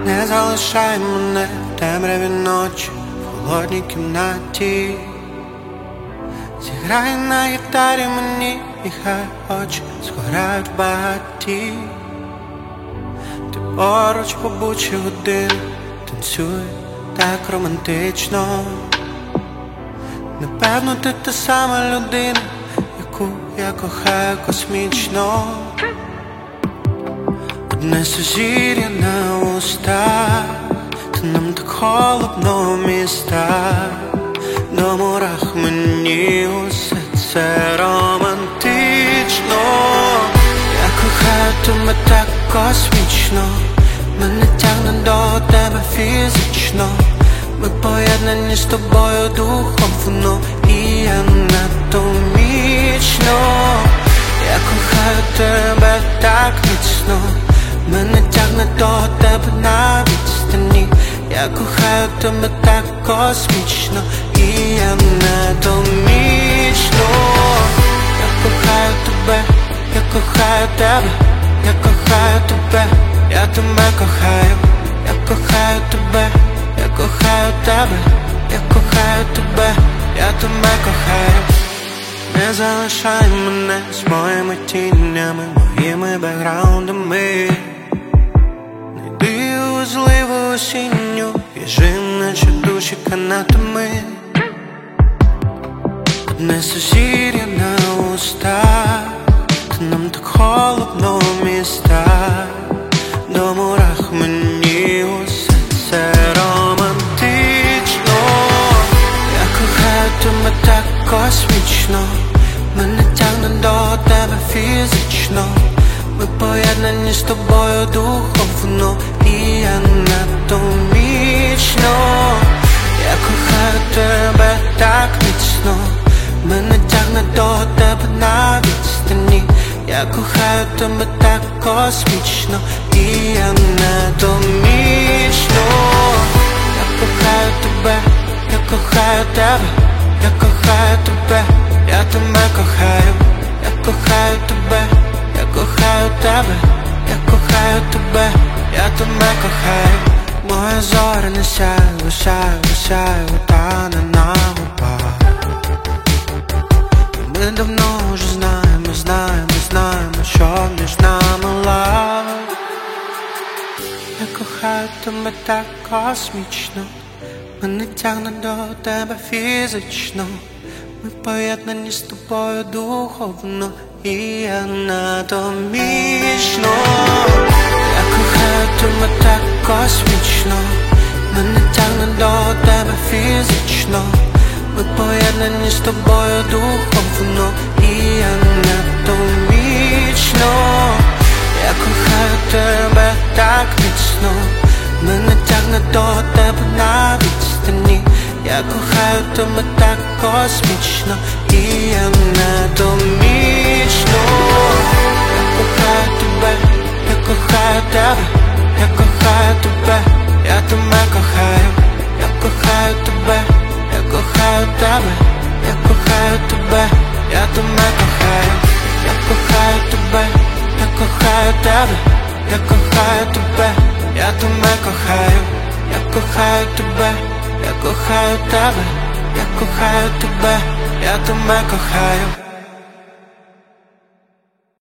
Не залишай мене в темряві ночі, в холодній кімнаті. Зіграй на гітарі мені, і хай очі згорають в багаті. Ти поруч побучі години, танцюй так романтично. Напевно, ти та сама людина, яку я кохаю космічно. Одне сузір'я на устах, та нам так холодно в містах. До мурах мені усе це романтично. Я кохаю тебе так космічно, мене тягне до тебе фізично. Ми поєднані з тобою духовно і анатомічно. Я кохаю тебе так міцно, мене тягне до тебе на відстані. Я кохаю тебе так космічно і анатомічно. Я кохаю тебе, я кохаю тебе, я кохаю тебе, я тебе кохаю. Я кохаю тебе, я кохаю тебе, я кохаю тебе, я тебе кохаю. Не залишай мене з моїми тінями, моїми бекграундами. Найди у зливу осінню, в'яжи наче душі канатами. Одне сузір'я на устах, та нам так холодно в містах. До мурах мені усе це романтично. Я кохаю тебе так космічно, мене тягне до тебе фізично. Ми поєднані з тобою духовно і анатомічно. Я кохаю тебе так міцно, мене тягне до тебе на відстані. Я кохаю тебе так космічно і анатомічно. Я кохаю тебе, я кохаю тебе, я кохаю тебе, я тебе кохаю. Я кохаю тебе, я кохаю тебе, я кохаю тебе, я тебе кохаю. Моя зоряна сяйво, сяйво, сяйво, тане на губах. Ми давно вже знаємо, знаємо, знаємо, що між нами лав. Я кохаю тебе так космічно, мене тягне до тебе фізично. Ми поєднані з тобою духовно і анатомічно. Я кохаю тебе так космічно, мене тягне до тебе фізично. Ми поєднані з тобою духовно і анатомічно. Я кохаю тебе так міцно, мене тягне до тебе на відстані. Я кохаю тебе так космічно і анатомічно. Я кохаю тебе, я кохаю тебе, я кохаю тебе, я тебе кохаю. Я кохаю тебе, я кохаю тебе, я кохаю тебе, я тебе кохаю. Я кохаю тебе, я кохаю тебе, я кохаю тебе, я тебе кохаю. Я кохаю тебе, я кохаю тебе, я кохаю тебе, я тебе кохаю.